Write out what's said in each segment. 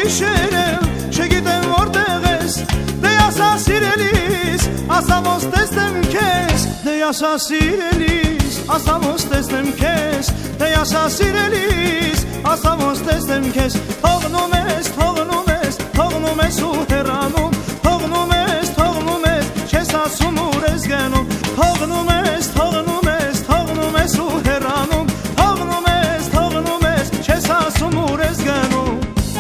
գիշերև չգիտեմ որտեղ ես դե ասա սիրելիս ասա ոնց տեսնեմ քեզ դե ասա սիրելիս ասա ոնց տեսնեմ քեզ դե ասա սիրելիս ասա ոնց տեսնեմ քեզ թողնում ես ու հեռանում թողնում ես չես ասում ուր ես գնում թողնում ես ու հեռանում թողնում ես չես ասում ուր ես գնում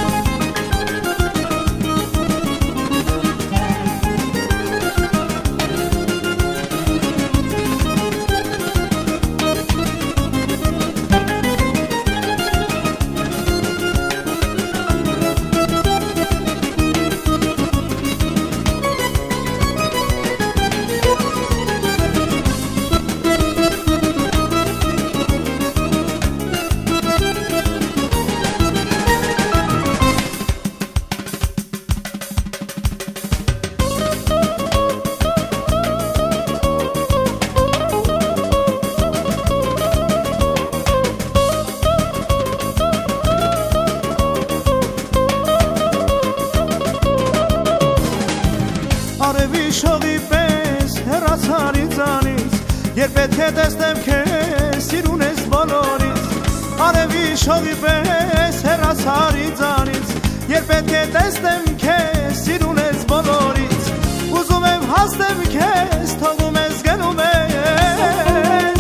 Արևի շողի պես հեռացար ինձանից Երբ պետք է տեսնեմ քեզ սիրուն ես բոլորից Արևի շողի պես հեռացար ինձանից Երբ պետք է տեսնեմ քեզ սիրուն ես բոլորից Ուզում եմ հասնեմ քեզ թողում ես գնում ես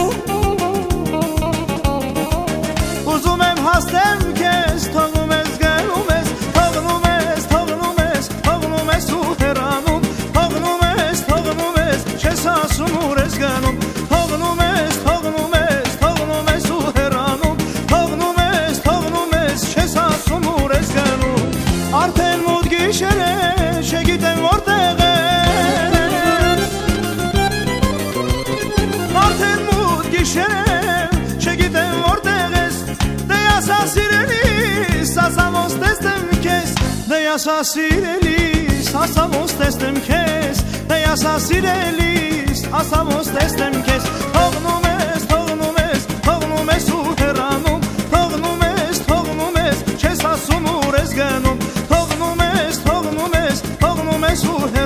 Ուզում եմ հասնեմ քեզ թողում ես գնում ես Թողնում ես ու հեռանում չես ասում ուր ես գնում թողնում ես ու հեռանում թողնում ես չես ասում ուր ես գնում արդեն մոտ գիշեր է չգիտեմ որտեղ ես արդեն մոտ գիշեր է չգիտեմ որտեղ ես դե ասա սիրելիս ասա ոնց տեսնեմ քեզ դե ասա սիրելիս ասա ոնց տեսնեմ քեզ դե ասա սիրելիս ասա ոնց տեսնեմ քեզ թողնում ես ու հեռանում թողնում ես չես ասում ուր ես գնում թողնում ես ու